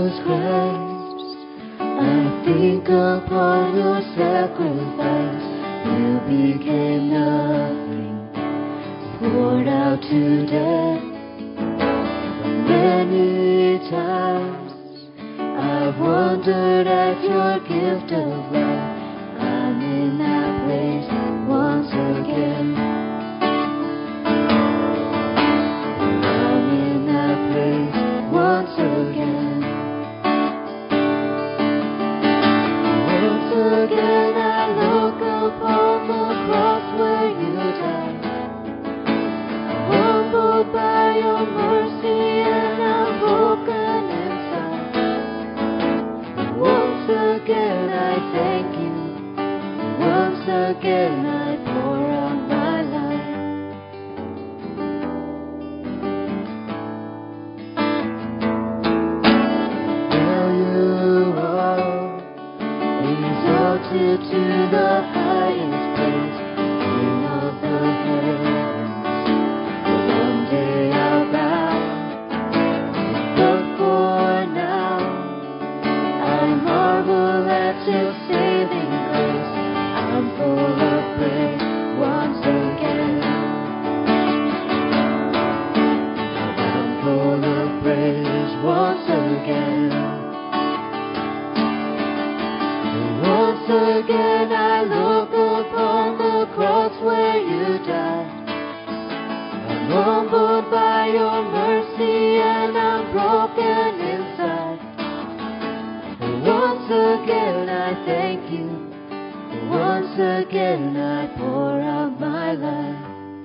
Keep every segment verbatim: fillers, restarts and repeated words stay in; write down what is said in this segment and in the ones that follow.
Jesus Christ. I think upon your sacrifice. You became nothing, poured out to death. Many times I've wondered at your gift of life. I'm in that place once again. I'm in that place once again. Once again I look upon the cross where you died. I'm humbled by your mercy and I'm broken inside. Once again I thank you. Once again I pour out my life. There you are, exalted to the highest place, King of the heavens. Someday I'll bow, but for now I marvel at your saving grace. I'm full of praise once again. I'm full of praise once again. Once again I look upon the cross where you died. I'm humbled by your mercy and I'm broken inside. Once again I thank you. Once again I pour out my life.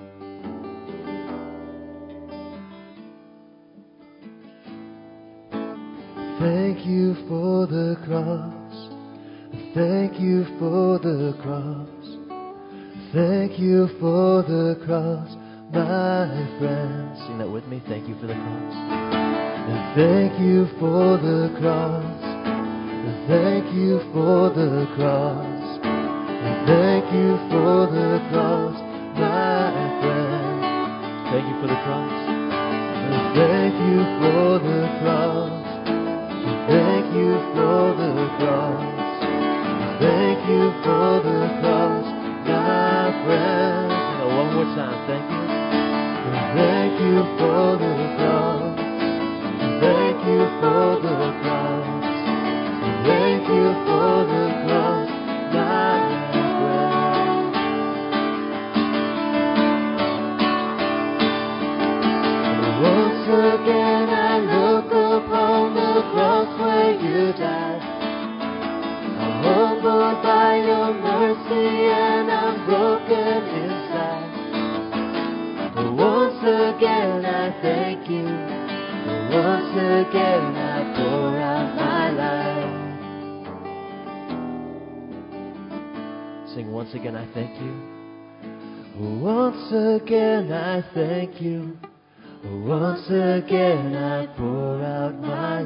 Thank you for the cross. Thank you for the cross. Thank you for the cross, my friend. Sing that with me. Thank you for the cross. And thank you for the cross. And thank you for the cross. And thank you for the cross, my friend. Thank you for the cross. And thank you for the cross. And thank you for the cross. Thank you for the cross, my friend. Oh, one more time, thank you. And thank you for the cross. And thank you for the cross. And thank you for the cross, my friend. Once again I look upon the cross where you died. Humbled by your mercy and I'm broken inside. Once again I thank you. Once again I pour out my life. Sing, once again I thank you. Once again I thank you. Once again I pour out my